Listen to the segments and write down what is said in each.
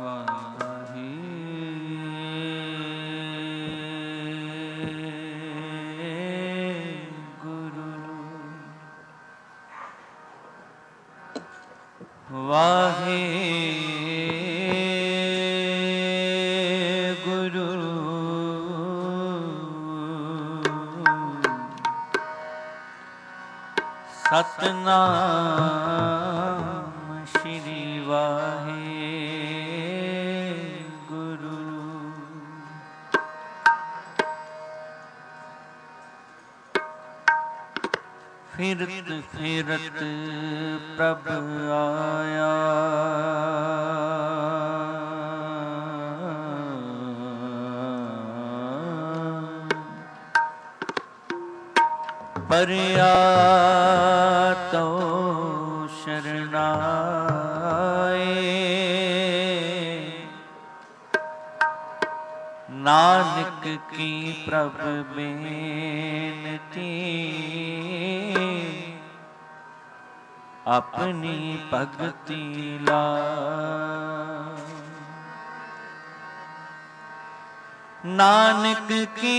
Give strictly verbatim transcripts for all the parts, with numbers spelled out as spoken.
वाहे गुरु वाहे गुरु सतनाम श्री वाहे गुरु। फिरत फिरत प्रभ आया परया तो शरणाए नानक की प्रभ बेनती अपनी भगति ला। नानक की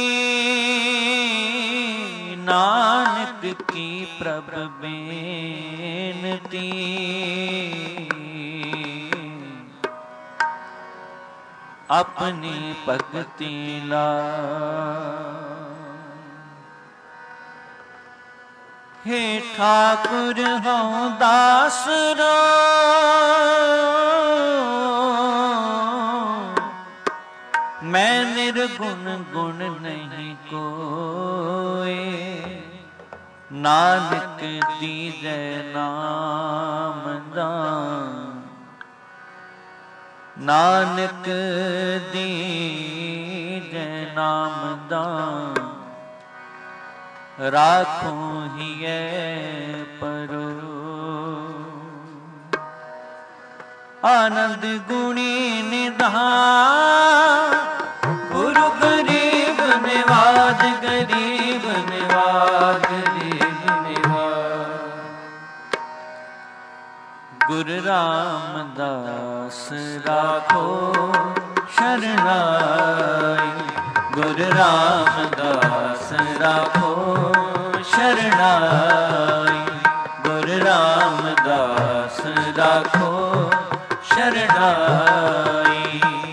नानक की प्रभ बेनती अपनी भगति ला। हे ठाकुर हूँ दासरो मैं निर्गुण गुण नहीं कोई नानक दीजै नाम दान। नानक दीजै नाम दान राखूं हियै परो। आनंद गुणी निधान गुरु गरीब निवाज गरीब निवाज गरीब निवाज। गुरु रामदास राखो शरणाई गुरु रामदास राखो शरणाई गुरु रामदास राखो शरणाई।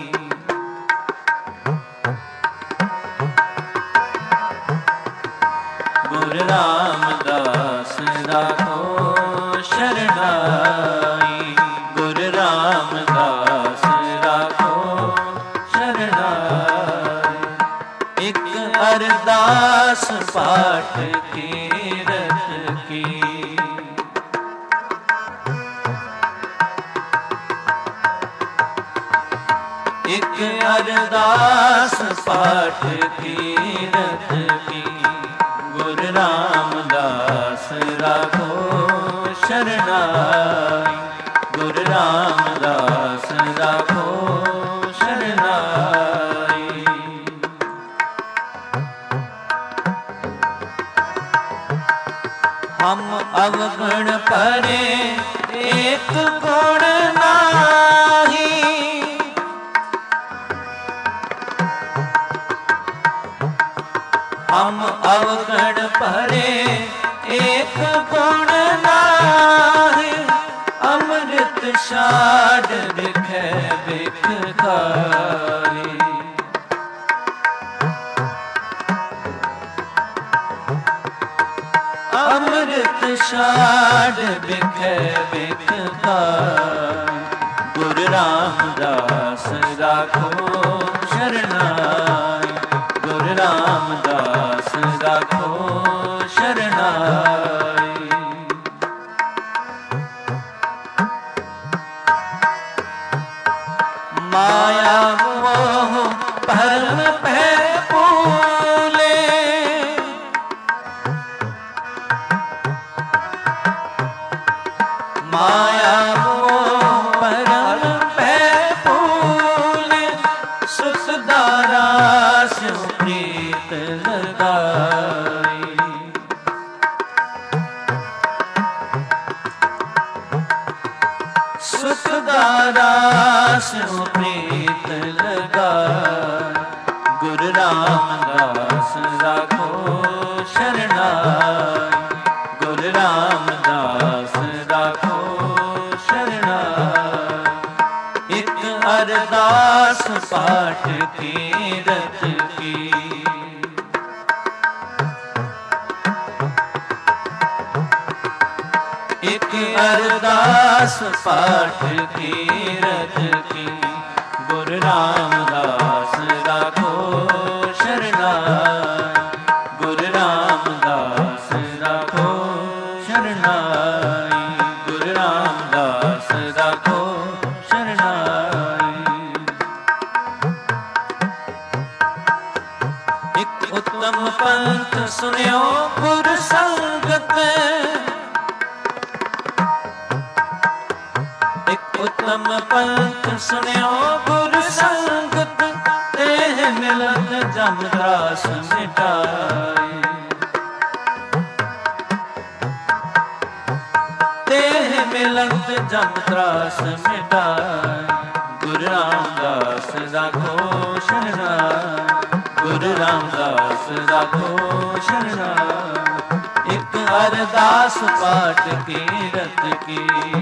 गुरु रामदास राखो शरणाई गुरु रामदास राखो शरणाई। एक अरदास पाठ कीरत की एक अरदास पाठ कीरत की गुरु रामदास राखो शरणाई गुरु रामदास राखो शरणाई। हम अवगुण परे एक गुण नाही हम अवगुण परे एक गुण नाही अमृत शाद दिखे भिखारी। अमृत शाद बिखे भिखारी। गुरु रामदास राखो शरणाई गुरु रामदास राखो शरणाई। माया मोह भरम भय फूले माया मोह भरम भय फूले सुखदारा स्यो प्रीत लगाई। सुखदारा स्यों प्रीत लगाए। गुरु रामदास राखो शरणाई। गुरु रामदास राखो शरणाई। एक अरदास पाठ कीरत की। एक अरदास पाठ कीरत की। गुरु रामदास राखो शरणाई। गुरु रामदास राखो शरणाई। गुरु रामदास राखो शरणाई। एक उत्तम पंथ सुनियो गुरु संगत। उत्तम पंथ सुनियो गुरु संगत। तेह मिलत जम त्रास मिटाए। तेह मिलत जम त्रास मिटाए। गुरु रामदास राखो शरणाई। गुरु रामदास राखो शरणाई। एक अरदास पाठ कीरत की।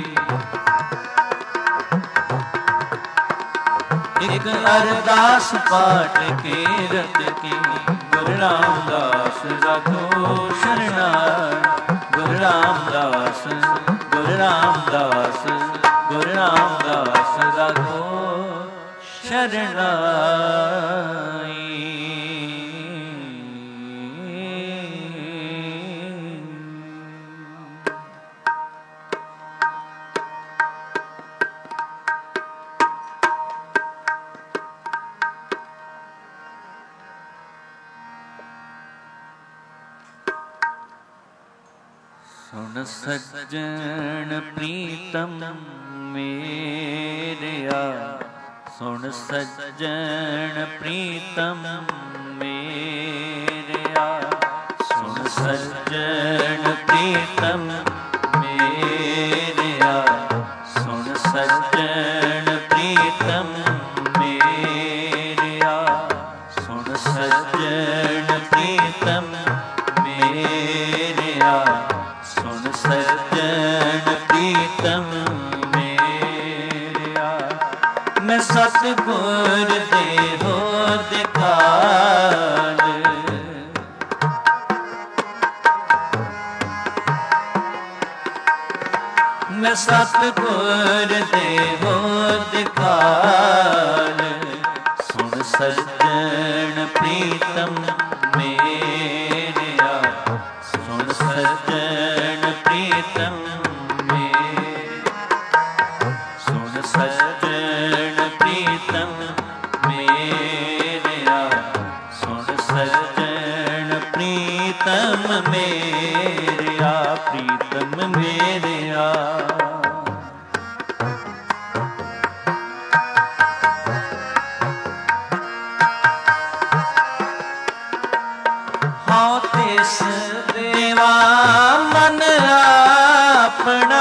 एक अरदास पाठ कीरत की। गुरु रामदास राखो शरणाई। गुरु रामदास गुरु रामदास गुरु रामदास राखो शरणाई। सुन सज्जन प्रीतम मेरिया। सुन सज्जन प्रीतम मेरिया। सुन सज्जन प्रीतम मेरिया। सुन सज्जन प्रीतम मेरिया। सुन सज्जन प्रीतम मेरिया। सुन सज्जन प्रीतम मेरिया। मैं सतगुर देहो दिखाल। मैं सतगुर देहो दिखाल। सुन सज्जन प्रीतम मेरिया। सुन सज्जन प्रीतम मेरिया। सुन सज्जन प्रीतम मेरिया। सुन सज्जन प्रीतम मेरिया। प्रीतम मेरिया। हाँ तिस देवा मन अपना।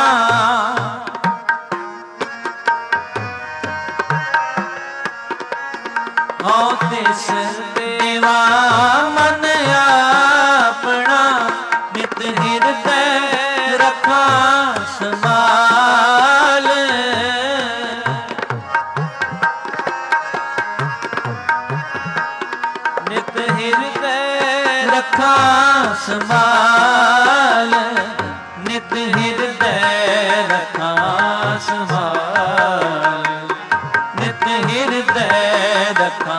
हाँ तिस देवा मन अपना। नित हृदय रखा संभाल। नित हृदय रखा संभाल। नित हृदय रखा संभाल। नित हृदय रखा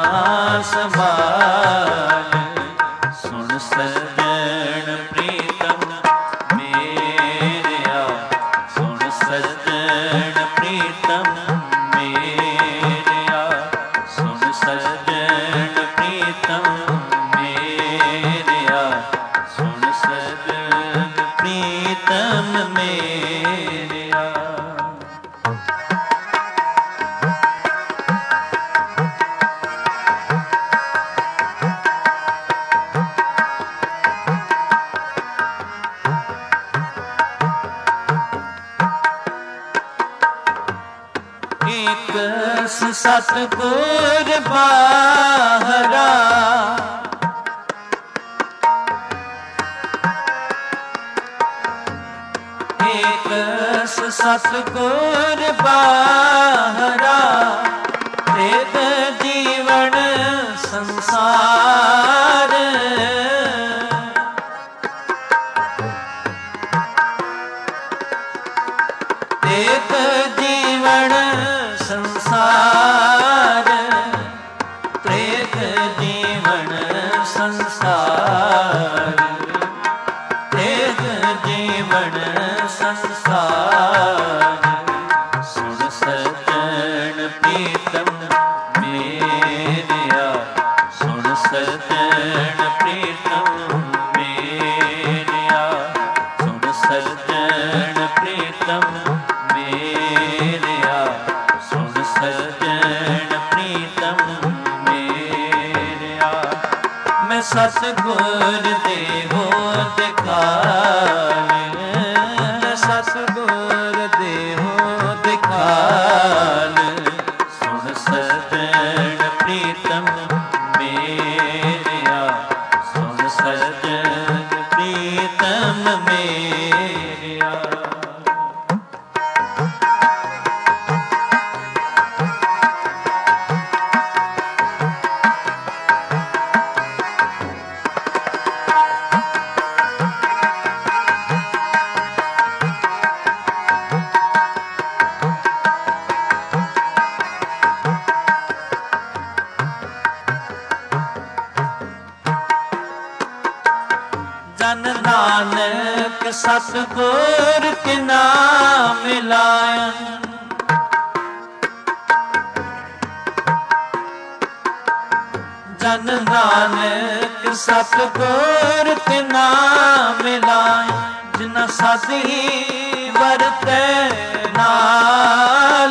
संभाल। सुन सज्जन प्रीतम मेरिया। सुन सज्जन प्रीतम मेरिया। सुन सज्जन प्रीतम मेरिया। सुन सज्जन प्रीतम मेरिया। ਏਕ ਸਤਿਗੁਰ ਬਾਹਰਾ, ਏਕ ਸਤਿਗੁਰ ਬਾਹਰਾ, ਤੇਗ ਜੀਵਨ ਸੰਸਾਰ। ਤੇਗ ਜੀਵਨ ਸੰਸਾਰ, ਤੇਗ ਜੀਵਨ ਸੰਸਾਰ, ਤੇਗ ਜੀਵਨ ਸੰਸਾਰ। ਸੁਣ ਸਜਣ ਪ੍ਰੀਤਮ ਮੇਰਿਆ, ਸੁਣ ਸਜਣ ਪ੍ਰੀਤਮ ਮੇਰਿਆ, ਸੁਣ ਸਜਣ ਪ੍ਰੀਤਮ ਮੇਰਿਆ, ਸੁਣ ਸਜਣ ਪ੍ਰੀਤਮ ਮੇਰਿਆ। ਮੈਂ ਸਤਿਗੁਰ ਦੇਹੋ ਦਿਖਾਲ, ਸਤਿਗੁਰ ਦੇਹੋ ਦਿਖਾਲ। ਸੁਣ ਸਜਣ ਪ੍ਰੀਤਮ ਮੇਰਿਆ, ਸੁਣ ਸਜਣ ਪ੍ਰੀਤਮ ਮੇਰਿਆ। ਜਨ ਨਾਨਕ ਸਤਿਗੁਰ ਕੇ ਨਾਮ ਮਿਲਾਇਆ, ਜਨ ਨਾਨਕ ਸਤਿਗੁਰ ਕੇ ਨਾਮ ਮਿਲਾਇਆ। ਜਿਨ ਸਾਧੀ ਵਰਤੈ ਨਾਲ,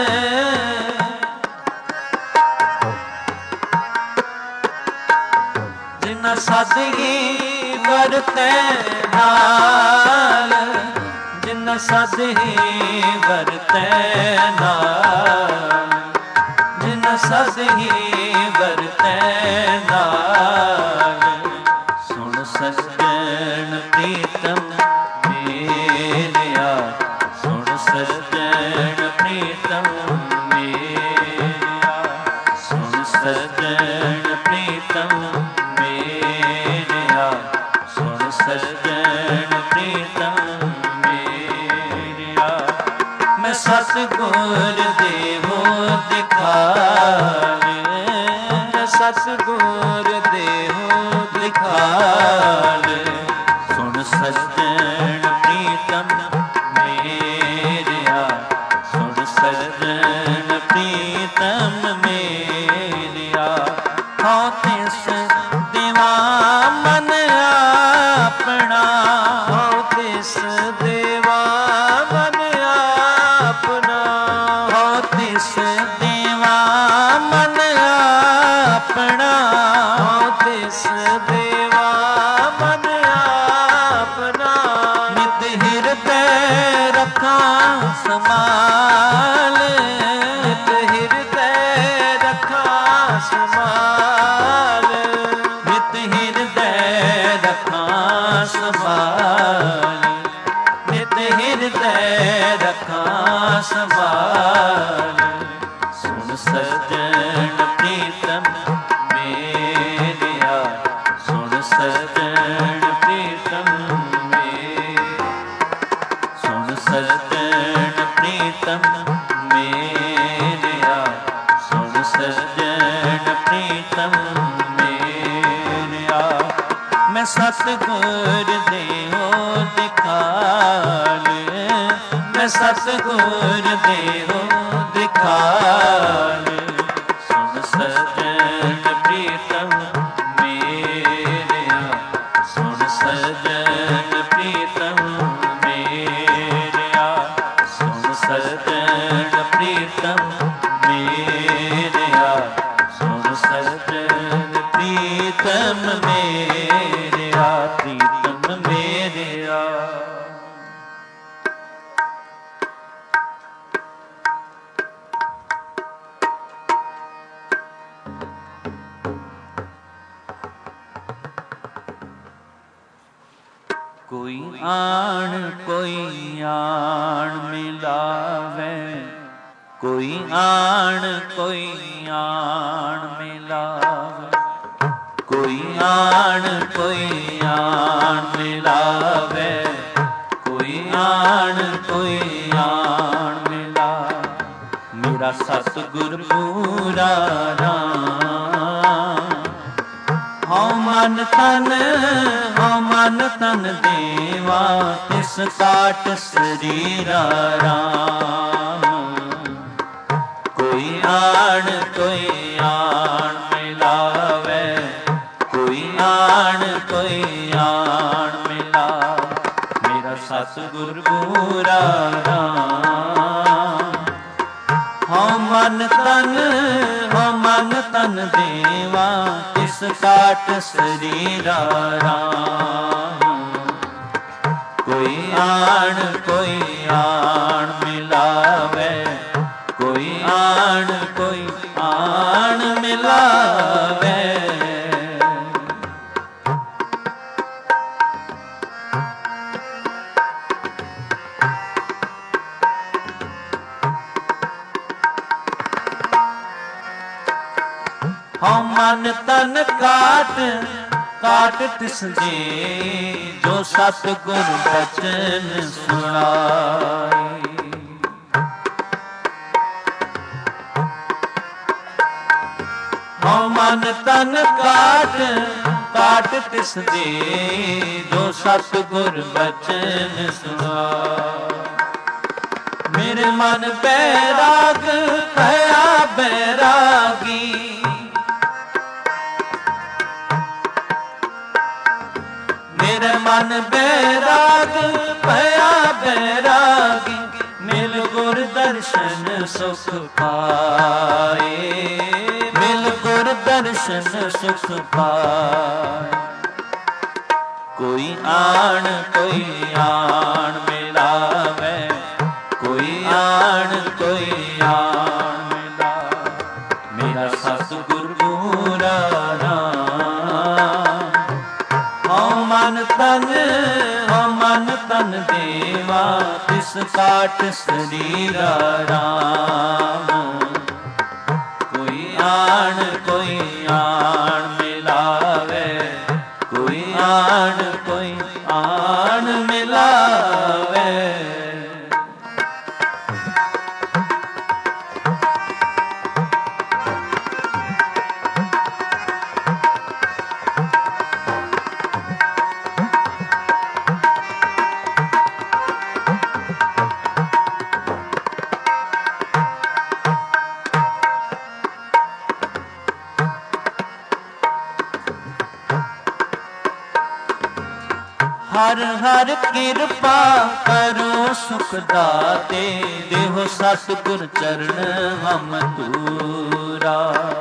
ਜਿਨ ਸਾਧੀ ਵਰਤੈ ਨਾਲ, ਜਿਨ ਸਾਧੀ ਵਰਤੈ ਨਾਲ, ਜਿਨ ਸਾਧੀ ਵਰਤੈ ਨਾਲ। ਸੁਣ ਸਜਣ ਪ੍ਰੀਤਮ ਮੇਰਿਆ, ਸੁਣ ਸਜਣ ਪ੍ਰੀਤਮ ਮੇਰਿਆ, ਸੁਣ ਸਜਣ ਪ੍ਰੀਤਮ ਮੇਰਿਆ, ਸੁਣ ਸਜਣ ਪ੍ਰੀਤਮ ਮੇਰਿਆ। ਮੈਂ ਸਤਿਗੁਰ ਦੇਹੋ ਦਿਖਾਲ, ਸਤਿਗੁਰ ਦੇਹੋ ਦਿਖਾਲ। ਸੁਣ ਸਜਣ ਪ੍ਰੀਤਮ ਮੇਰਿਆ, ਸੁਣ ਸਜਣ ਪ੍ਰੀਤਮ ਮੇਰਿਆ। ਹਉ ਤਿਸ ਦੇਵਾ ਮਨ ਆਪਣਾ, ਹਉ ਤਿਸ ਦੇਵਾ ਮਨ ਆਪਣਾ, ਹਉ ਤਿਸ ਦੇਵਾ ਮਨ ਆਪਣਾ, ਹਉ ਤਿਸ ਦੇਵਾ ਮਨ ਆਪਣਾ। ਨਿਤ ਹਿਰਦੈ ਰੱਖਾਂ ਸੰਭਾਲ, ਨਿਤ ਹਿਰਦੈ ਰੱਖਾਂ ਸੰਭਾਲ, ਨਿਤ ਹਿਰਦੈ ਰੱਖਾਂ ਸੰਭਾਲ, ਨਿਤ ਹਿਰਦੈ ਰੱਖਾਂ ਸੰਭਾਲ। ਸੁਣ ਸਜਣ ਪ੍ਰੀਤਮ ਮੇਰਿਆ, ਸੁਣ ਸਜਣ ਪ੍ਰੀਤਮ ਮੇਰਿਆ, ਸੁਣ ਸਜਣ ਪ੍ਰੀਤਮ ਮੇਰਿਆ, ਸੁਣ ਸਜਣ ਪ੍ਰੀਤਮ ਮੇਰਿਆ। ਮੈਂ ਸਤਿਗੁਰ ਦੇਹੋ ਦਿਖਾਲ, ਮੈਂ ਸਤਿਗੁਰ ਦੇਹੋ ਦਿਖਾਲ। ਸੁਣ ਸਜਣ ਪ੍ਰੀਤਮ ਮੇਰਿਆ, ਸੁਣ ਸਜਣ ਪ੍ਰੀਤਮ ਮੇਰਿਆ, ਸੁਣ ਸਜਣ ਪ੍ਰੀਤਮ ਮੇਰਿਆ, ਸੁਣ ਸਜਣ ਪ੍ਰੀਤਮ ਮੇਰਿਆ, ਪ੍ਰੀਤਮ ਮੇਰਿਆ। आण कोई आण मिलावे, कोई आण कोई आण मिलावे, कोई आण कोई आण मिलावे, कोई आण कोई आण मिलावे। मेरा सतगुर पूरा राम, हौ मन तन हौ मन तन देवा, तिस काट शरीरा राम। कोई आण कोई आण मिलावे, कोई आण कोई आण मिलावे। मेरा सतगुर पूरा राम, हौ मन तन हौ मन तन देवा, तिस काट शरीरा राम। कोई आण कोई आण मिलावे, कोई आण कोई आण मिलावे। हौ मन तन काट काट तिस जे, जो सतगुर बचन सुनाई। हौ मन तन काट काट तिस जे, जो सतगुर बचन सुनाई। मेरे मन बैराग भया बैरागी, मेरे मन बैराग भया बैरागी। मिल गुर दर्शन सुख पाए, मिल गुर दर्शन सुख पाए। कोई आण कोई आण मिलावे, कोई आण कोई आण मिलावे। मेरा सतगुर पूरा राम, हौ मन तन हौ मन तन देवा, तिस काट शरीरा राम। कोई आण कोई आण मिलावे, कोई आण कोई आण मिलावे। हर हर कृपा करो सुख दाते, देहो सतगुर चरण हम तूरा।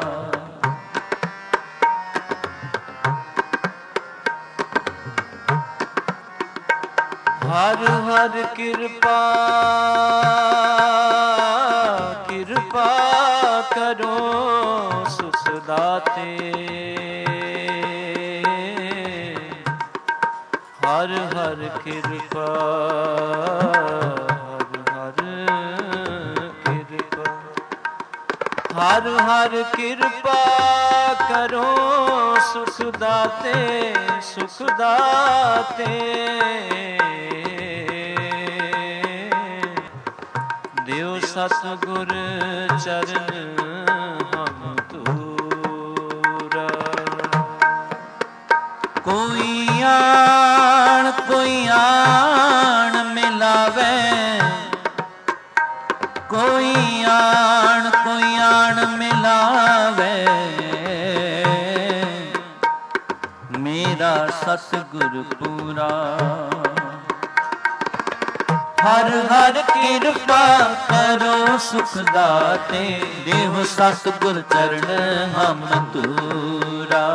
हर हर कृपा कृपा करो सुख दाते, हर हर कृपा हर हर कृपा हर हर कृपा करो सुख दाते सुख दाते। देव सतगुर चरण हम तूरा। कोई आण कोई आण मिलावे, कोई आण कोई आण मिलावे। मेरा सतगुर पूरा। हर हर कृपा करो सुख दाते, देव सतगुर चरण हम तूरा।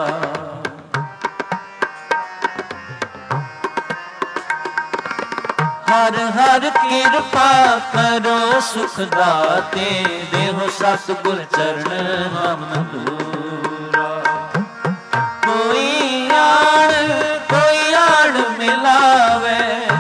हर हर कृपा करो सुख दाते, देहो सतगुर चरण हम तूरा। कोई आण कोई आण मिलावे,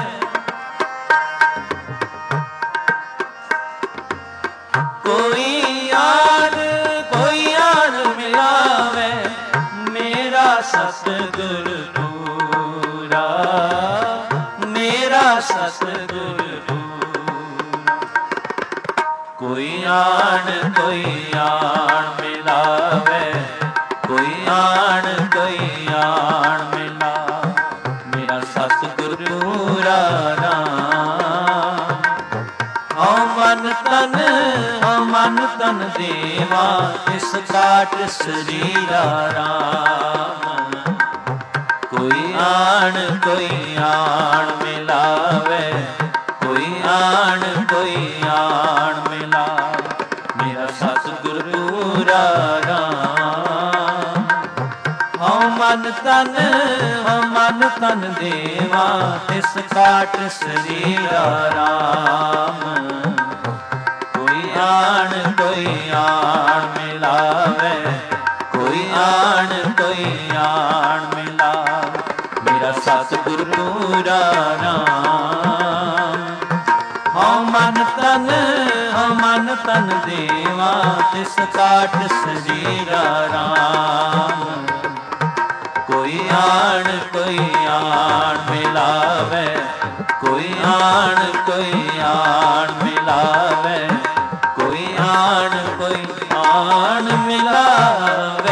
सतगुर पूरा, मेरा सतगुर पूरा। कोई आन कोई आन मिलावे, कोई आन कोई आन मिला, मेरा सतगुर पूरा राम। हौ मन तन हौ मन तन देवा, इस काट शरीरा राम। कोई आन कोई आन मिलावे, कोई आन कोई आन मिला, मेरा सतगुर पूरा राम। हौ मन तन हौ मन तन देवा, इस काट शरीरा राम। कोई आन कोई आन मिलावे, कोई आन कोई आन मिला, मेरा सतगुर पूरा राम। हौ मन तन हौ मन तन देवा, तिस काट शरीरा राम। कोई आन कोई आन मिलावे, कोई आन कोई आन मिलावे, कोई आन कोई आन मिलावे।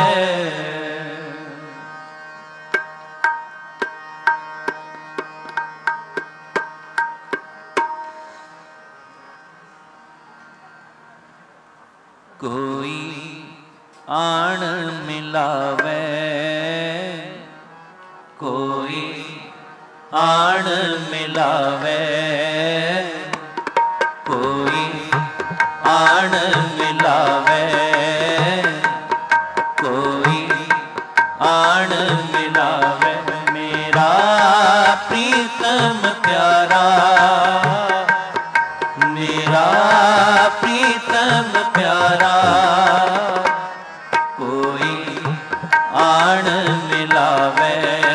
कोई आन मिलावे, कोई आन मिलावे, कोई आन मिलावे, कोई आन मिलावे, मेरा प्रीतम प्यारा, मेरा प्रीतम प्यारा। कोई आन मिलावे,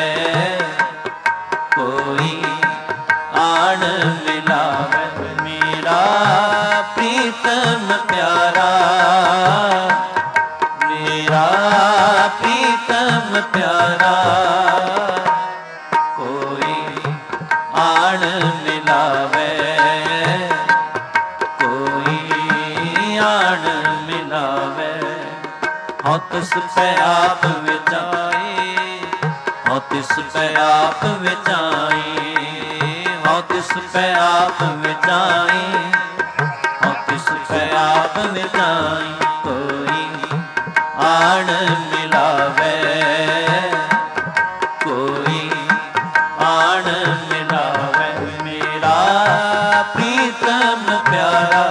कोई आन मिलावे, मेरा प्रीतम प्यारा, मेरा प्रीतम प्यारा। कोई आन मिलावे, कोई आन मिलावे। हौ तिस पे आप विचाई, हौ तिस पे आप विचाई, हौ तिस पे आप विचाई, हौ तिस पे आप विचाई। कोई आन मिलावे, कोई आन मिलावे, मेरा प्रीतम प्यारा,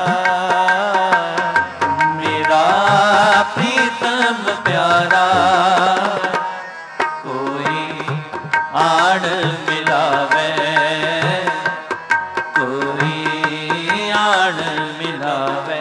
मेरा प्रीतम प्यारा। कोई आन मिलावे, कोई आन मिलावे।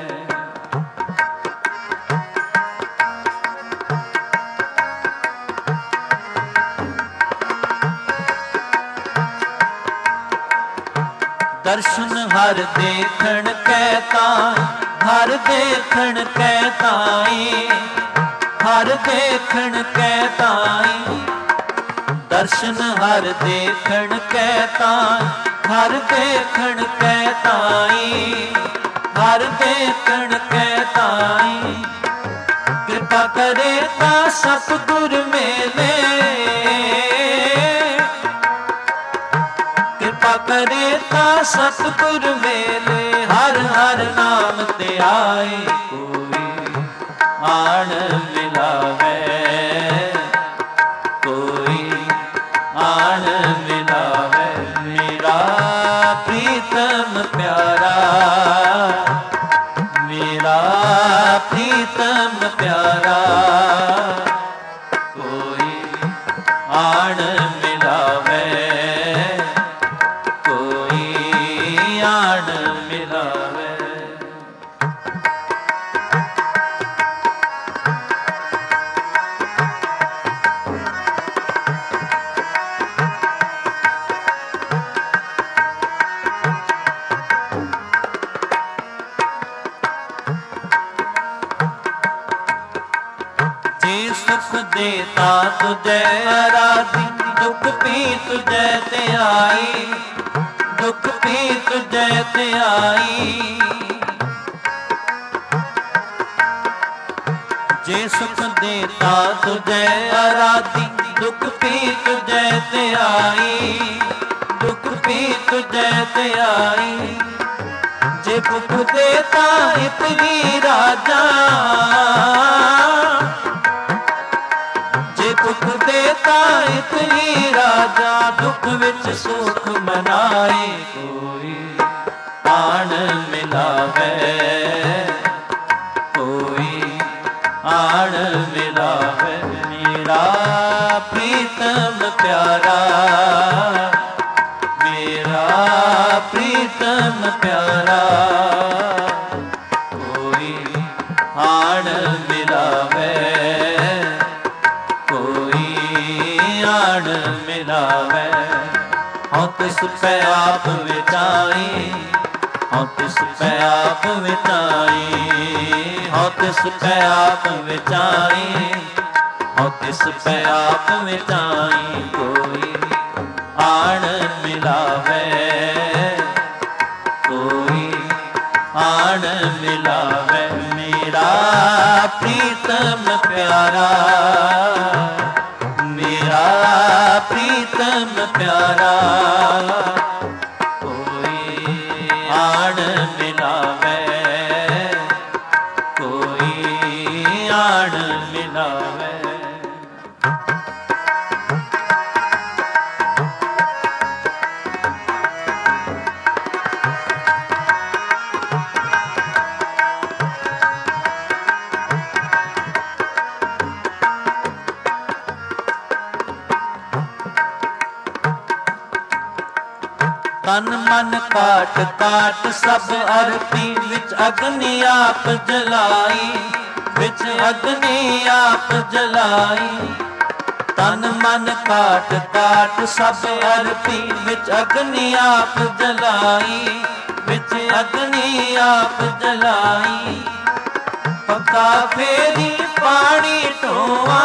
दर्शन हर देखण कहता, हर देखण कहताई, हर देखण कहताई। दर्शन हर देखण कहता, हर देखण कहताई, हर देखण कहताई। कृपा करे ता सतगुर मेले, कृपा करे ता सतगुर मेले, हर हर नाम ते आए। कोई आन मिलावे, कोई आन मिलावे, मेरा प्रीतम प्यारा, मेरा प्रीतम प्यारा। कोई आन मिलावे, कोई आन मिलावे। ਦੇਤਾ ਤੁਝੈ ਆਰਾਧੀ, ਦੁਖ ਪੀ ਤੁਝੈ ਧਿਆਈ, ਦੁਖ ਪੀ ਤੁਝੈ ਧਿਆਈ। ਜੇ ਸੁਖ ਦੇਤਾ ਤੁਝੈ ਆਰਾਧੀ, ਦੁਖ ਪੀ ਤੁਝੈ ਧਿਆਈ, ਦੁਖ ਪੀ ਤੁਝੈ ਧਿਆਈ। ਜੇ ਭੁਖ ਦੇਤਾ ਇਤਨੀ ਰਾਜਾ, ਜੇ ਭੁਖ ਦੇਤਾ ਇਤਨੀ ਰਾਜਾ, ਦੁਖ ਵਿੱਚ ਸੁਖ ਮਨਾਏ ਕੋਈ ਆਣ ਮਿਲਾਵੇ, ਕੋਈ ਆਣ ਮਿਲਾਵੇ। ਮੇਰਾ ਪ੍ਰੀਤਮ ਪਿਆਰਾ, ਮੇਰਾ ਪ੍ਰੀਤਮ ਪਿਆਰਾ, ਕੋਈ ਆਣ ਮਿਲਾਵੇ, ਕੋਈ ਆਣ ਮਿਲਾਵੇ। ਹਉ ਤਿਸ ਪੈ ਆਪ ਵਿਚਾਈ, ਹਉ ਤਿਸ ਪੈ ਆਪ ਵਿਚਾਈ, ਹਉ ਤਿਸ ਪੈ ਆਪ ਵਿਚਾਈ, ਹਉ ਤਿਸ ਪੈ ਆਪ ਵਿਚਾਈ। ਕੋਈ ਆਣ ਮਿਲਾਵੇ, ਕੋਈ ਆਣ ਮਿਲਾਵੇ। ਮੇਰਾ ਪ੍ਰੀਤਮ ਪਿਆਰਾ, ਮੇਰਾ ਪ੍ਰੀਤਮ ਪਿਆਰਾ, ਕੋਈ ਆਣ ਮਿਲਾਵੇ, ਕੋਈ ਆਣ ਮਿਲਾਵੇ। ਤਨ ਮਨ ਕਾਟ ਕਾਟ ਸਭ ਅਰਪੀ, ਵਿੱਚ ਅਗਨੀ ਆਪ ਜਲਾਈ, ਵਿੱਚ ਅਗਨੀ ਆਪ ਜਲਾਈ। ਤਨ ਮਨ ਕਾਟ ਕਾਟ ਸਭ ਅਰਪੀ, ਵਿੱਚ ਅਗਨੀ ਆਪ ਜਲਾਈ, ਵਿੱਚ ਅਗਨੀ ਆਪ ਜਲਾਈ। ਪੱਕਾ ਫੇਰੀ ਪਾਣੀ ਢੋਆ,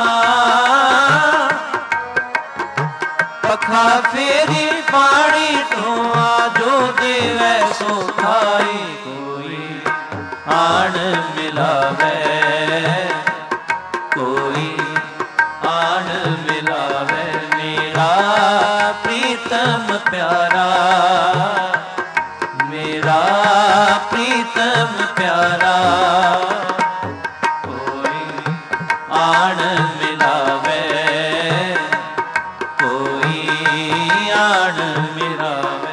ਪੱਖਾ ਫੇਰੀ ਪਾਣੀ ਢੋਆ, ਜੋ ਦੇਵੈ ਸੋ ਖਾਈ। ਕੋਈ ਆਣ ਮਿਲਾਵੇ, ਕੋਈ ਆਣ ਮਿਲਾਵੇ। ਮੇਰਾ ਪ੍ਰੀਤਮ ਪਿਆਰਾ, ਮੇਰਾ ਪ੍ਰੀਤਮ ਪਿਆਰਾ, ਕੋਈ ਆਣ ਮਿਲਾਵੇ, ਕੋਈ ਆਣ ਮਿਲਾਵੇ।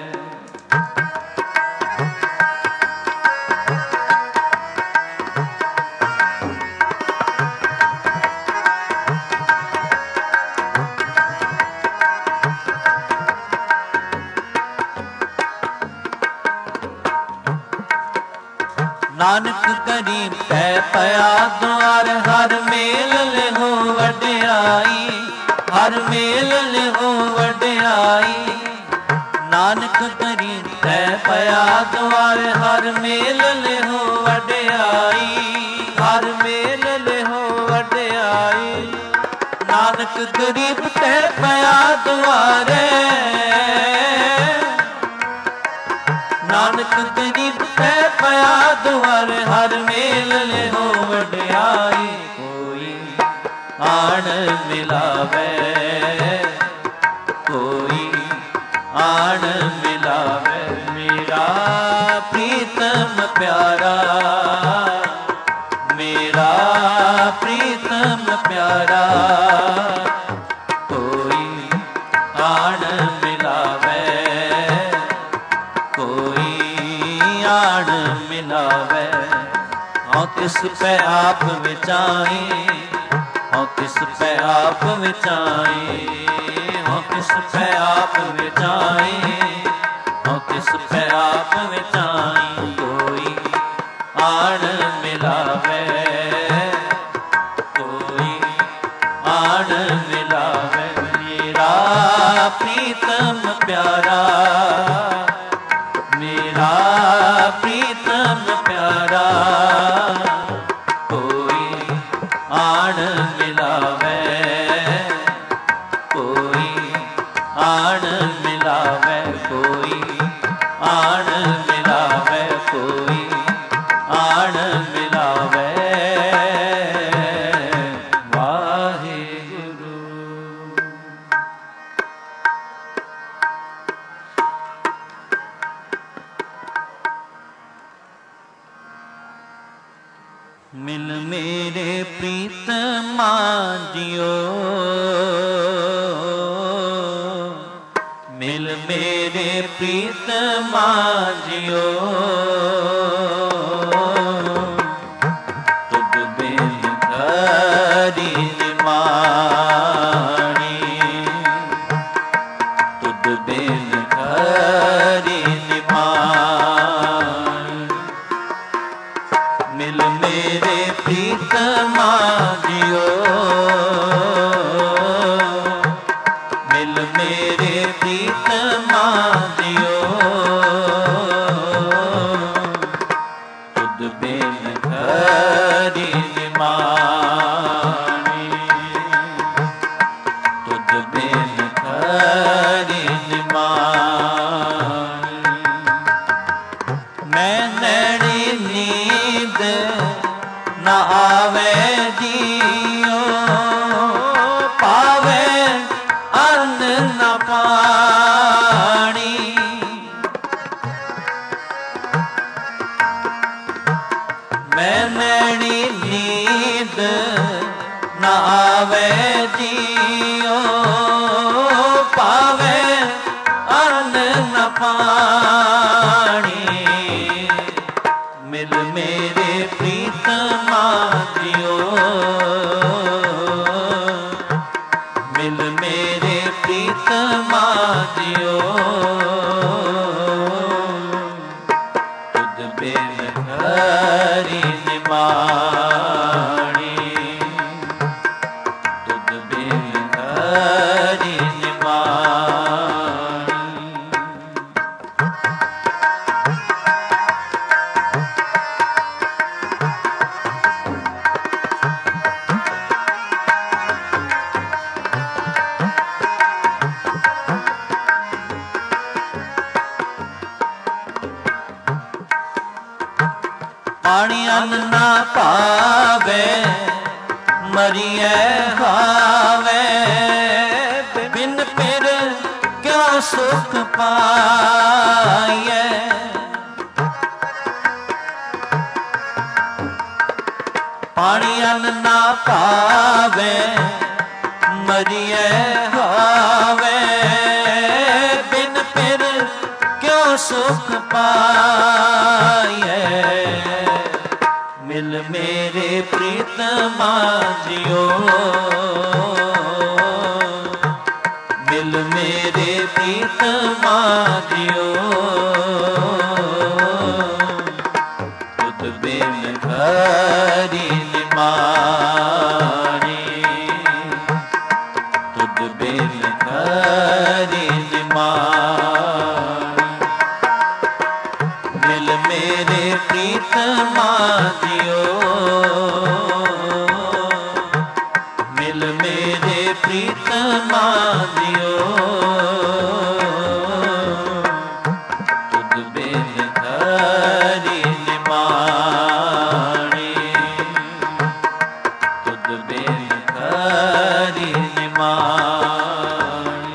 ਨਾਨਕ ਗਰੀਬ ਤੈ ਪਿਆ ਦੁਆਰ, ਹਰ ਮੇਲ ਲਿਹੋ ਵਡਿਆਈ, ਹਰ ਮੇਲ ਲਿਹੋ ਵਡਿਆਈ। ਨਾਨਕ ਗਰੀਬ ਤੈ ਪਿਆ ਦੁਆਰ, ਹਰ ਮੇਲ ਲਿਹੋ ਵਡਿਆਈ, ਹਰ ਮੇਲ ਲਿਹੋ ਵਡਿਆਈ। ਨਾਨਕ ਗਰੀਬ ਤੈ ਪਿਆ ਦੁਆਰੇ, ਨਾਨਕ ਗਰੀਬ ਤੈ ਪਿਆ ਦੁਆਰ, ਹਰ ਮੇਲ ਲਿਹੋ ਵਡਿਆਈ। ਕੋਈ ਆਣ ਮਿਲਾਵੇ, ਕੋਈ ਆਣ ਮਿਲਾਵੇ। ਮੇਰਾ ਪ੍ਰੀਤਮ ਪਿਆਰਾ, ਮੇਰਾ ਪ੍ਰੀਤਮ ਪਿਆਰਾ, ਕੋਈ ਆਣ ਮਿਲਾਵੇ, ਕੋਈ ਆਣ ਮਿਲਾਵੇ। ਹਉ ਤਿਸ ਪੈ ਆਪ ਵਿਚਾਈ, ਹਉ ਤਿਸ ਪੈ ਆਪ ਵਿਚਾਈ, ਹਉ ਤਿਸ ਪੈ ਆਪ ਵਿਚਾਈ, ਹਉ ਤਿਸ ਪੈ ਆਪ ਵਿਚਾਈ। ਕੋਈ ਆਣ ਮਿਲਾਵੇ, ਕੋਈ ਆਣ ਮਿਲਾਵੇ। ਮੇਰਾ ਪ੍ਰੀਤਮ ਪਿਆਰਾ, ਮੇਰਾ ਪ੍ਰੀਤਮ ਪਿਆਰਾ, ਕੋਈ ਆਣ ਮਿਲਾ आण मिलावे कोई आण मिलावे वाहिगुरु। मिल मेरे प्रीतमा जियो मिल मेरे प्रीतमा जियो तुझ बिन हरि निमाणी तुझ बिन हरि निमाणी। मिल मेरे प्रीतमा जियो मिल मेरे प्रीतमा जियो तुझ बिन हरि निमाणी तुझ बिन हरि निमाणी। मैं नैनी नींद न आवे जियो पावे अन्न न पानी। मैं नैनी नींद न आवे जियो पावे अन्न न पानी। मिल मेरे प्रीतमा जियो मिल मेरे प्रीतमा जियो तुझ बिन हरि निमाणी तुझ बिन हरि निमाणी। पानी अन्न ना पावे मरिए खावे बिन फिर क्यों सुख पाइए। पानी अन्न ना पावे मरिए खावे बिन फिर क्यों सुख पाइए। मिल मेरे प्रीतमा जियो मिल मेरे प्रीतमा जियो तुझ बिन हरि निमाणी तुझ बिन हरि निमाणी। मिल मेरे प्रीतमा जियो मिल मेरे प्रीतमा जियो तुझ बिन हरि निमाणी तुझ बिन हरि निमाणी।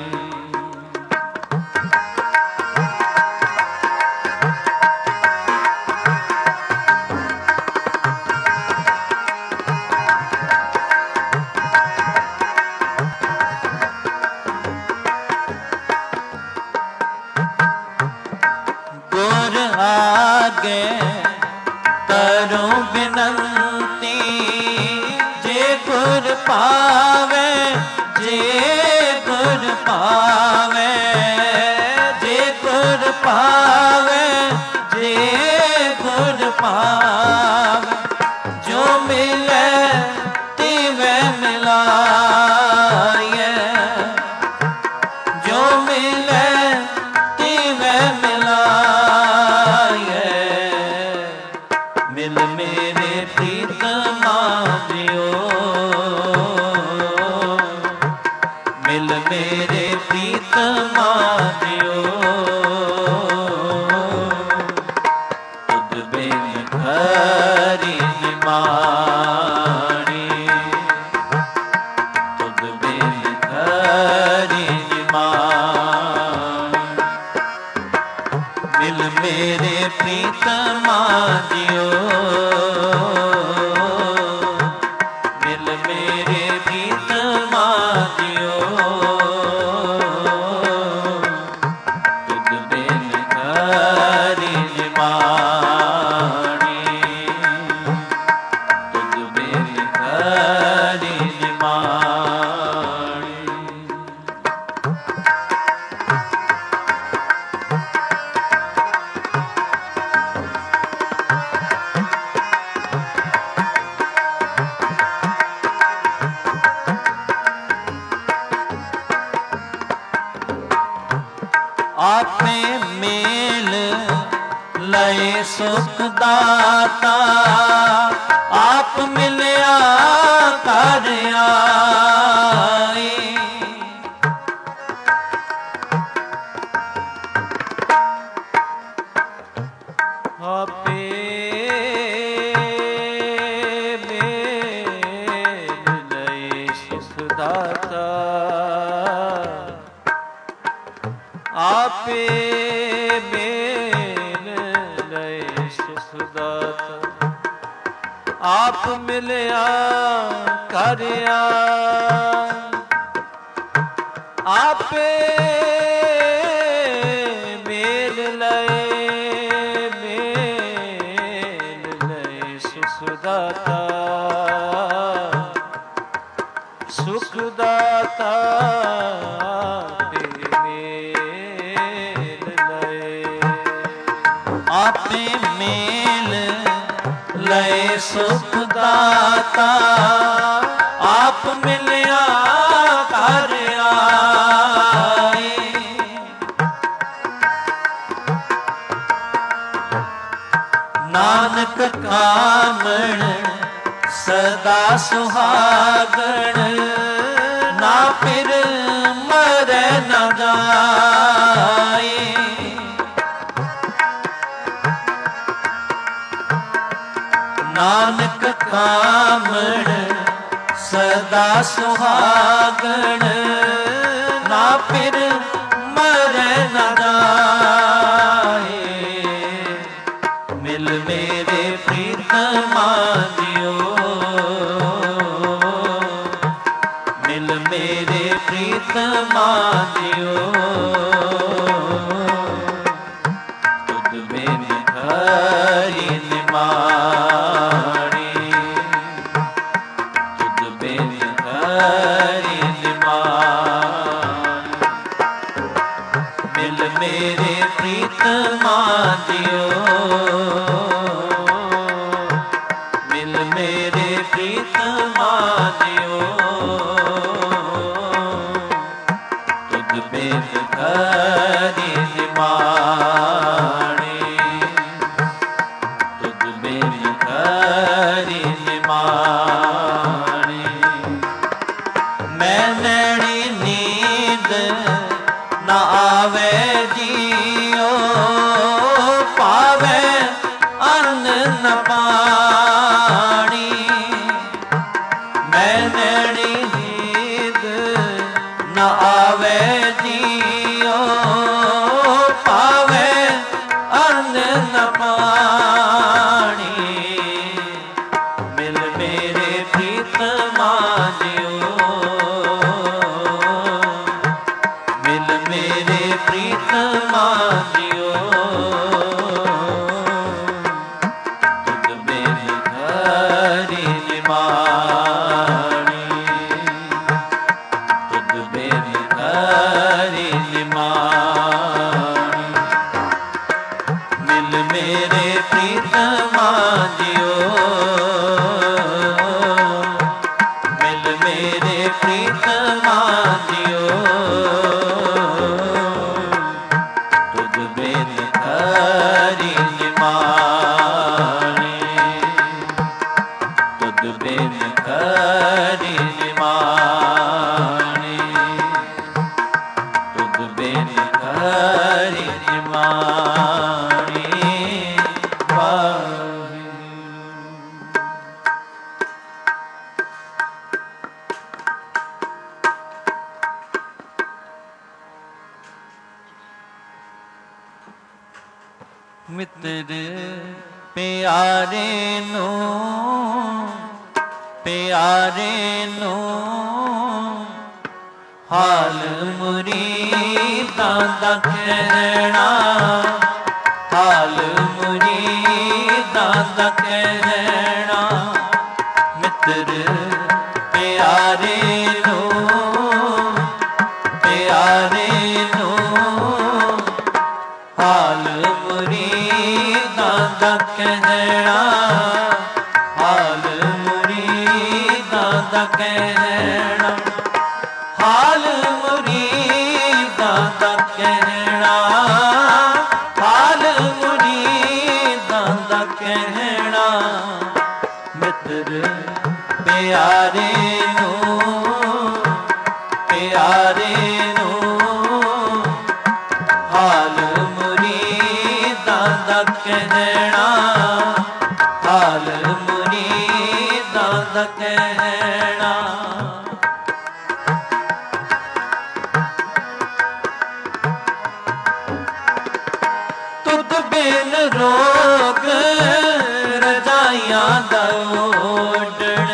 गुर आगे करूं विनंती जे गुर पावे जे गुर पावे जे गुर पावे जे गुर पावे जो मिले तिवे मिलाए जो मिले तिवे मिलाए। मिल मेरे प्रीतमा जियो मिल मेरे प्रीतमा जियो मेरे प्रीतमा जियो, मिल मेरे प्रीतमा जियो, तुझ बिन हरि निमाणी, तुझ बिन हरि निमाणी। आपे मेल लय सुख दाता, आप मिलया कर आए। आपे मेल लय सुख दाता, आपे मेल लय सुदाता, आप मिलया कर आए। आपे मेल लय मेल लय सुदाता, सुखदाता आपे मेल लय सुख दाता, आप मिलया कर आए। नानक कामण सदा सुहागण, ना फिर मरे न जाए। नानक कामण सदा सुहागण, ना फिर मरे न जाए। मिल मेरे प्रीतमा जियो, मिल मेरे प्रीतमा जियो, तुझ बिन हरि निमाणी, तुझ बिन हरि निमाणी। मिल मेरे प्रीतमा जियो, मिल मेरे प्रीतमा जियो, तुझ बिन हरि निमाणी, तुझ बिन हरि निमाणी। मैं नैनी नींद न आवे जियो, पावे अन्न न पानी। मैं नैनी नींद न आवे जियो, पावे अन्न न पानी। मिल मेरे प्रीतमा जियो, मिल मेरे प्रीतमा जियो, तुझ बिन हरि निमाणी, तुझ बिन हरि निमाणी। मिल मेरे प्रीतमा जियो, मिल मेरे प्रीतमा जियो, तुझ बिन हरि निमाणी, तुझ बिन हरि निमाणी, तुझ बिन हरि निमाणी। ਮਿੱਤਰ ਪਿਆਰੇ ਨੂੰ, ਪਿਆਰੇ ਨੂੰ ਹਾਲ ਮੁਰੀਦਾਂ ਦਾ ਕਹਿਣਾ, ਹਾਲ ਮੁਰੀਦਾਂ ਦਾ ਕਹਿਣਾ। ਮਿੱਤਰ ਪਿਆਰੇ ਨੂੰ, ਪਿਆਰੇ ਨੂੰ ਹਾਲ ਮੁਰੀਦਾਂ ਦਾ ਕਹਿਣਾ, ਹਾਲ ਮੁਰੀਦਾਂ ਦਾ ਕਹਿਣਾ। ਹਾਲ ਮੁਰੀਦਾਂ ਦਾ ਕਹਿਣਾ, ਹਾਲ ਮੁਰੀਦਾਂ ਦਾ ਕਹਿਣਾ। ਮਿੱਤਰ ਪਿਆਰੇ ਨੂੰ, ਪਿਆਰੇ ਨੂੰ ਹਾਲ ਮੁਰੀਦਾਂ ਦਾ ਕਹਿਣਾ, ਹਾਲ ਮੁਰੀਦਾਂ ਦਾ ਕਹਿਣਾ। ਤੁਧ ਬਿਨ ਰੋਗ ਰਜਾਈਆਂ ਦਾ ਓਢਣ,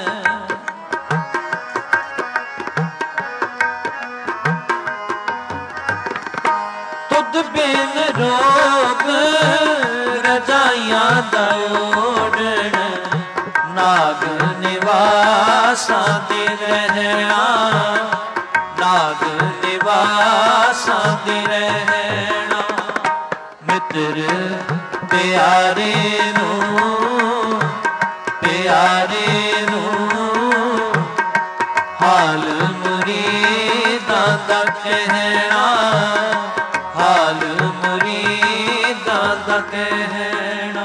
ਤੁਧ ਬਿਨ ਰੋਗ ਰਜਾਈਆਂ ਦਾ ਓਢਣ। ਨਾਗ ਨਿਵਾਸਾਂ ਦੇ ਰਹਿਣਾ, ਨਾਗ ਨਿਵਾਸਾਂ ਦੇ ਰਹਿਣਾ। ਮਿੱਤਰ ਪਿਆਰੇ ਨੂੰ, ਪਿਆਰੇ ਨੂੰ ਹਾਲ ਮੁਰੀਦਾਂ ਦਾ ਕਹਿਣਾ, ਹਾਲ ਮੁਰੀਦਾਂ ਦਾ ਕਹਿਣਾ।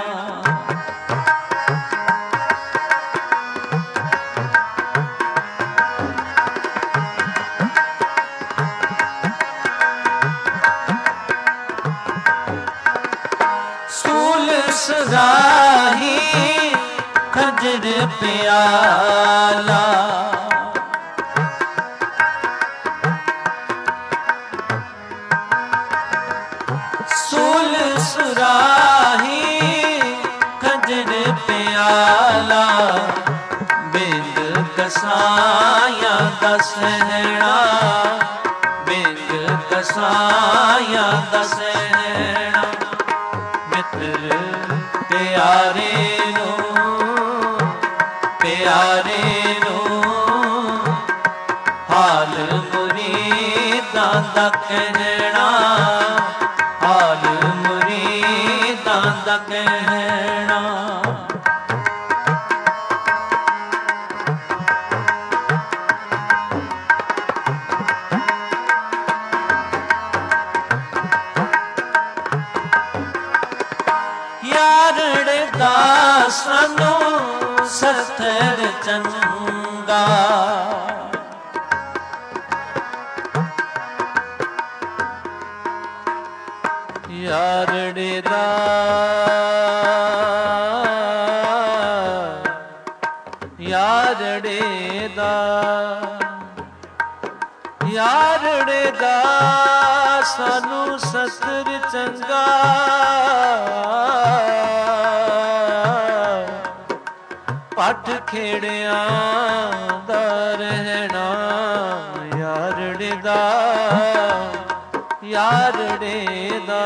ਸੂਲ ਸਰਾਹੀ ਖਜਰ ਪਿਆਲਾ, ਸੂਲ ਸੁਰਾਹੀ ਖਜਰ ਪਿਆਲਾ। ਬਿੰਦ ਕਸਾਇਆ ਦਾ ਸਹਿਣਾ, ਬਿੰਦ ਕਸਾਇਆ ਦਾ ਸਹਿਣਾ। ਮਿੱਤਰ ਪਿਆਰੇ ਨੂੰ, ਪਿਆਰੇ ਨੂੰ ਹਾਲ ਮੁਰੀਦਾਂ ਦਾ ਕਹਿਣਾ, ਹਾਲ ਮੁਰੀਦਾਂ ਦਾ ਕਹਿਣਾ। ਯਾਰੜੇ ਦਾ ਸਾਨੂੰ ਸਥਰ ਚੰਗਾ, ਯਾਰੜੇ ਦਾ, ਯਾਰੜੇ ਦਾ, ਯਾਰੜੇ ਦਾ ਸਾਨੂੰ ਸਤਰ ਚੰਗਾ। ਪੱਠ ਖੇੜਿਆਂ ਦਾ ਰਹਿਣਾ, ਯਾਰੜੇ ਦਾ, ਯਾਰੜੇ ਦਾ,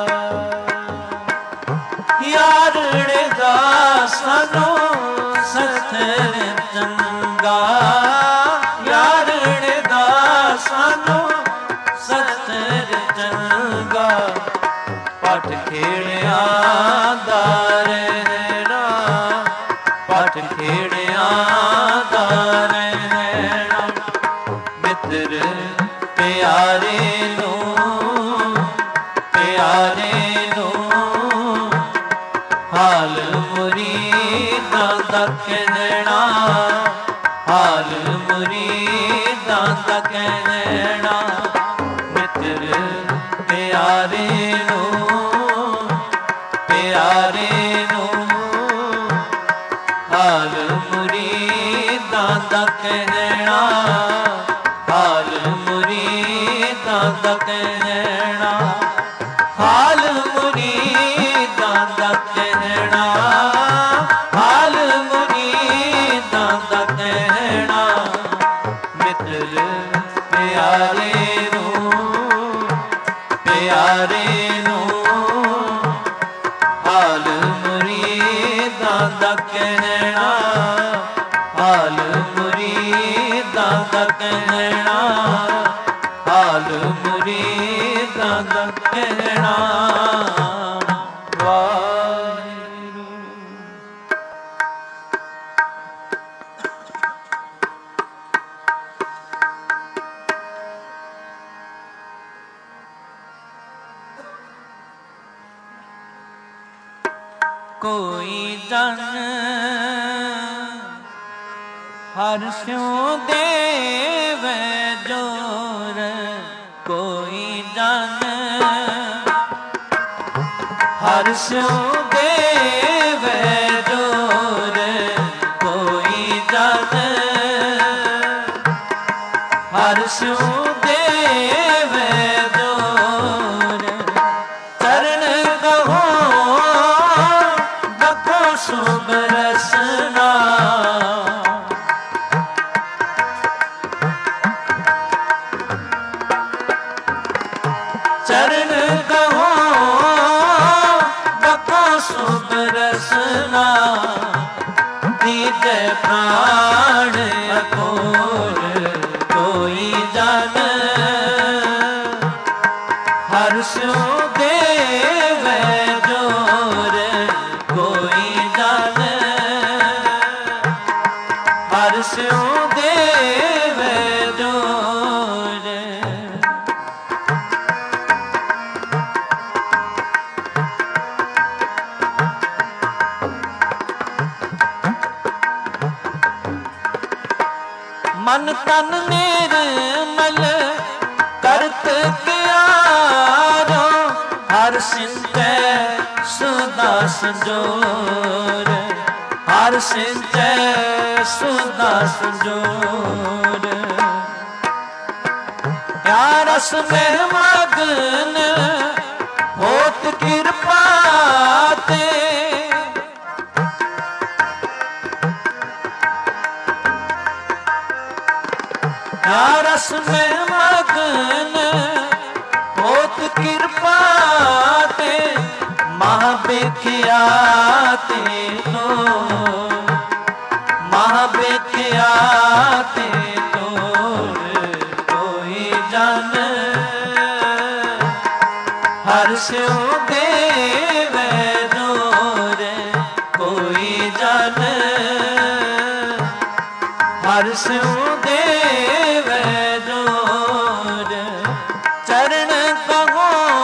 ਯਾਰੜੇ ਦਾ ਸਾਨੂੰ ਸਥਰ ਚੰਗਾ। ਯਾਰੜੇ ਦਾ ਸਾਨੂੰ ਸਥਰ ਚੰਗਾ। ਪੱਠ ਖੇੜਿਆਂ ਦਾ ਰਹਿਣਾ, ਪੱਠ ਖੇੜਿਆਂ ਦਾ ਰਹਿਣਾ। ਮਿੱਤਰ ਪਿਆਰੇ ਨੂੰ, ਪਿਆਰੇ ਨੂੰ ਹਾਲ ਮੁਰੀਦਾਂ ਦਾ ਕਹਿਣਾ, ਹਾਲ ਮੁਰੀਦਾਂ ਦਾ ਕਹਿਣਾ। ਮਿੱਤਰ ਪਿਆਰੇ ਨੂੰ, ਪਿਆਰੇ ਨੂੰ ਹਾਲ ਮੁਰੀਦਾਂ ਦਾ ਕਹਿਣਾ, ਹਾਲ ਮੁਰੀਦਾਂ ਦਾ ਕਹਿਣਾ। ਹਾਲ ਮੁਰੀਦਾਂ कहना, हाल मुरीदां दा कहना, हाल मुरीदां दा कहना। वाहिगुरू कोई जन हर स्यों देवे जोर, कोई जन हर स्यों देवे जोर, कोई जन हर स्यों देवे जोर। चरण कहो बको शुभ रसना, चरण कहो बको शुभ रसना। दीजे प्राण अकोर, कोई जन हर स्यों देवे जोर, कोई जन हर स्यों देवे जोर। मन तन निर्मल करत प्यारो, हर सिंचै सुधा संजोर, हर सिंचै सुधा संजोर। या रस में मगन होत कृपा ते, या रस में मगन होत कृपा ते। महाबिख्याते तो, महाबिख्याते तोर, कोई जन हर स्यों देवे जोर, कोई जन हर स्यों देवे जोर। चरण कहो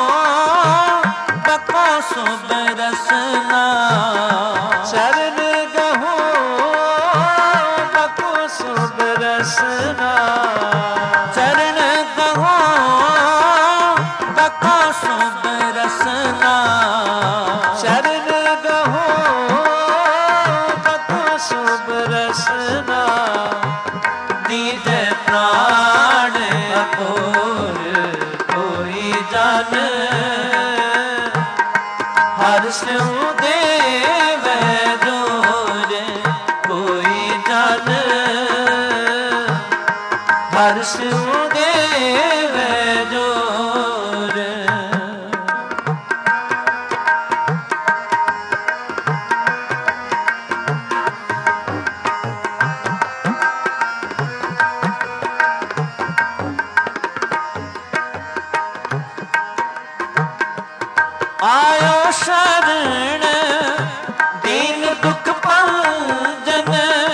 बको शुभ रसना, चरण कहो बको शुभ रसना। चरण कहो बको शुभ रसना, चरण कहो बको शुभ रसना। दीजे प्राण अकोर, कोई जन हर स्यों देवे जोर, कोई जन हर स्यों देवे जोर। आयो शरण दीन दुख भंजन,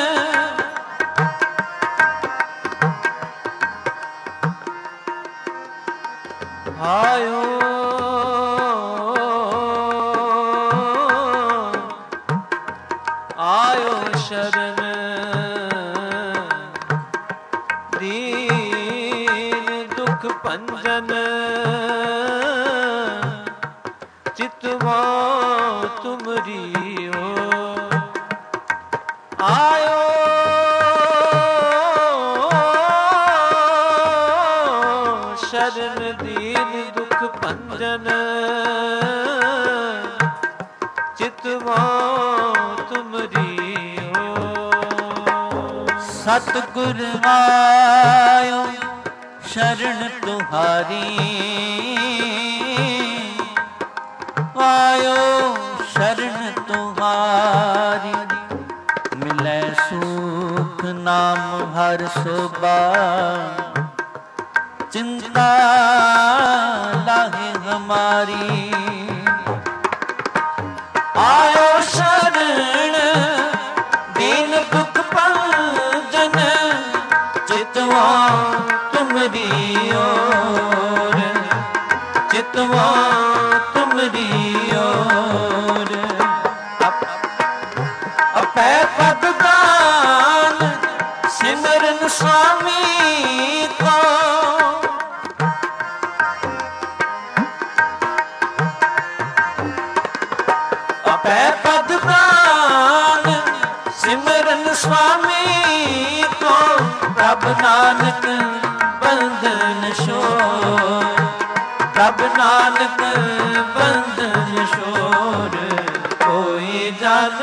आयो आयो शरण दीन दुख भंजन। चितवा तुमरी हो आयो, शरण दीन दुख भंजन। चितवा तुमरी हो। सतगुर आयो शरण तुम्हारी, आयो शरण तुम्हारी। नाम हर शोभा, चिंता लाहे हमारी। आयो शरण दीन दुख भंजन, चितवा तुमरी ओर, चितवा तुमरी ओर। अपै पद दान सिमरन स्वामी को, अपै पद दान सिमरन स्वामी को। प्रभ नानक बंधन छोड़, प्रभ नानक बंधन छोड़। कोई जन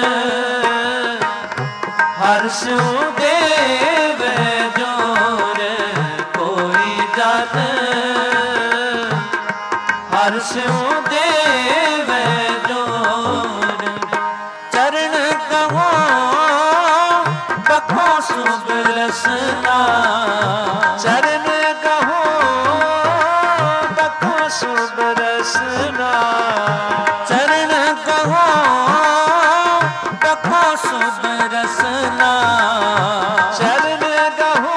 हर्ष देव जोर, कोई जन हर्ष देव जोर। चरण कहो बखो शुभ रसना, चरण कहो बखो शुभ रसना। चरण कहो बखो शुभ रसना, चरण कहो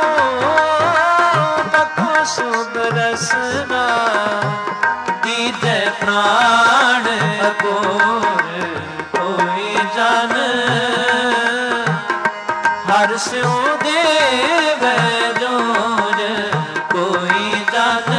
बखो शुभ रसना। दीजै प्राण अघोर, कोई जन हर्ष देव जोर। कोई जन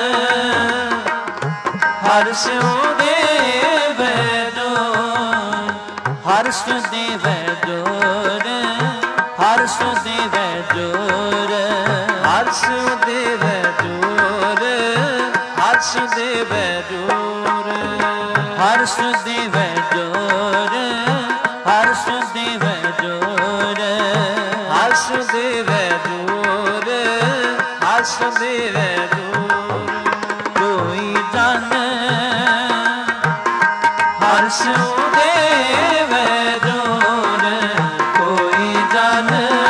हर्ष देव जोर, हर्ष देव जोर, हर्ष देव जोर। हर्ष देव जोर, हर्ष देव जोर। हर्ष देव जोर, हर्ष देव जोर। हर्ष देव जोर, हर्ष देव जोर। कोई जन हर्ष देव जोर, कोई जन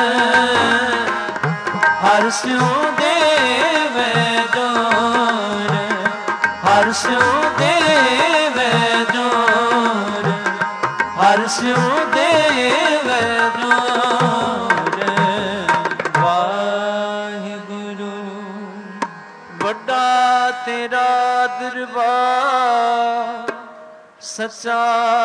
हर्ष देव जोर। हर्ष देव जोर, हर्ष देव जोर। वाहिगुरु वड्डा तेरा दरबार, सच्चा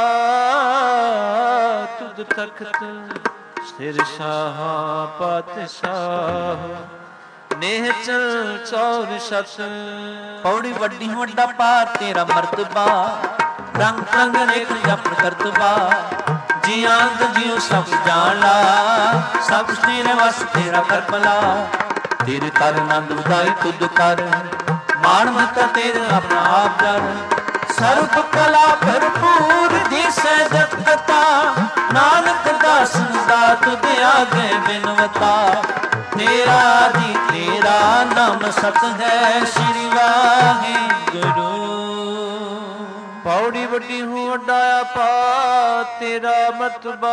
तुद तख्त सिर शाह पातशाह। नेह चल चौर सत पौड़ी वड्डी वड्डा पार तेरा मर्तबा। रंग रंग रेख जप करतबा, जी आंद जियो सब जाना। सब तेरे वस तेरा कर भला, तेरे कर नंद उदाई तुद कर। मान मत तेरे अपना आप जर, सर्व कला भरपूर दिसै जत कथा। नानक दासन दा तुद आगे बिनवता। तेरा दी तेरा नाम सत है, श्री वाहिगुरु। पौड़ी वड्डी हूँ वड्डाया पा तेरा मतबा।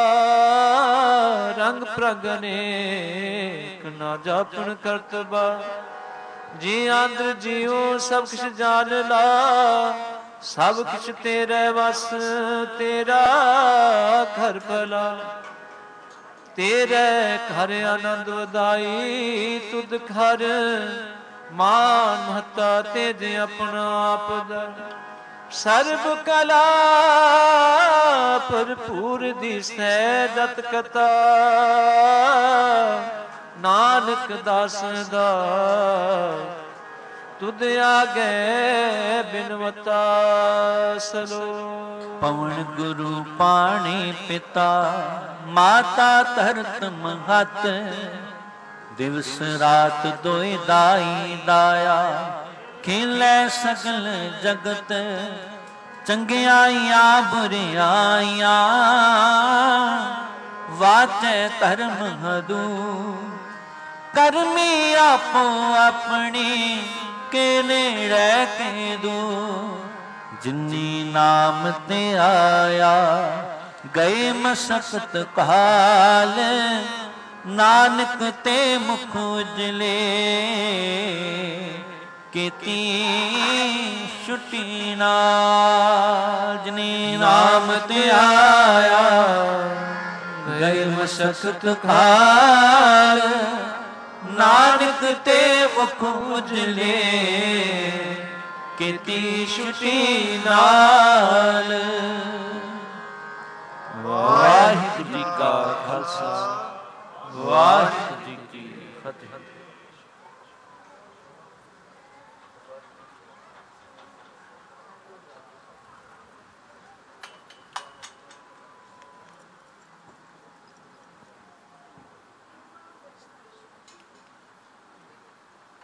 रंग प्रगने ना जापन करतबा। जी आंद्र जियो सब किछ जान ला। सब किछ तेरे वस तेरा घर भला। तेरे घर आनंद वधाई तुद घर। मान महता तेज अपना आप दर। सर्व कला भरपूर दिसै जत कथा। नानक दास दा तुद आगे बिनवता सलो। पवन गुरु पाणी पिता माता धरत महत। दिवस रात दोए दाई दाया। खेलै सकल जगत चंगियाइयां बुरियाइयां। वाचै धर्म हदू करमी आपो अपनी। के नेड़े के दू जिन्नी नाम ते आया। गए मशक्कत काल ਨਾਨਕ ਤੇ ਮੁਖ ਉਜਲੇ ਕੀਤੀ ਛੁੱਟੀ ਨਾਲ। ਜਿਨੇ ਨਾਮ ਤੇ ਆਇਆ ਗਏ ਮਸਕਤ ਖਾਲ, ਨਾਨਕ ਤੇ ਮੁਖ ਉਜਲੇ ਕੀਤੀ ਛੁੱਟੀ ਨਾਲ। ਵਾਹਿਗੁਰੂ ਜੀ ਕਾ ਖਾਲਸਾ ਵਾਹਿਗੁਰੂ